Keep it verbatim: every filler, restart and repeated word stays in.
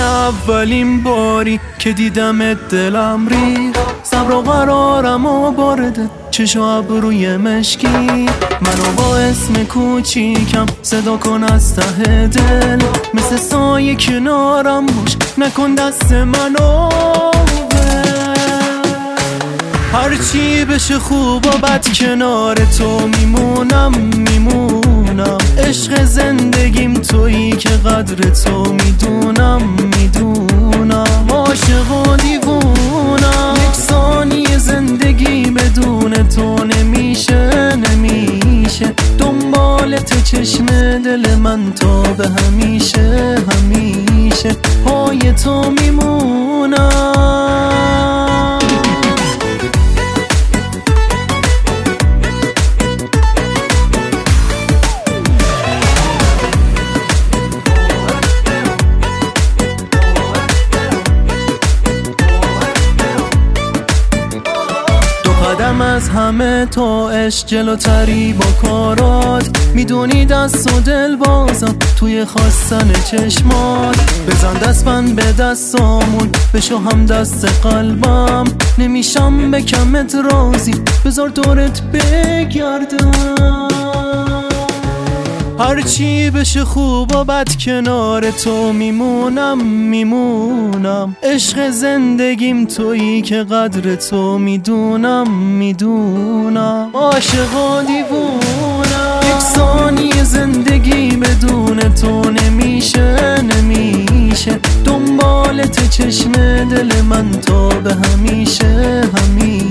اولین باری که دیدم دلم ریخت، صبر و قرارم و برده چشم و ابروی مشکی. منو با اسم کوچیکم صدا کن از ته دل، مثل سایه کنارم باش نکن دست منو هرچی بشه خوب و بد کنار تو میمونم میمونم. عشق زندگیم تویی که قدر تو میدونم میدونم. عاشق و دیوونم، یک ثانیه زندگی بدون تو نمیشه نمیشه. دنبالت چشم دل من تا به همیشه همیشه. پای تو میمونم. قدم از همه تو عشق جلوتری با کارات، میدونی دست و دل بازم توی خواستن چشمات. بزن دست من به دستامون بشو هم دست قلبم، نمیشم به کمت رازی بذار دورت بگردم. هرچی بشه خوب و بد کنار تو میمونم میمونم. عشق زندگیم تویی که قدر تو میدونم میدونم. عاشق و دیوونم، یک ثانیه زندگی بدون تو نمیشه نمیشه. دنبالت چشم دل من تا به همیشه همیشه.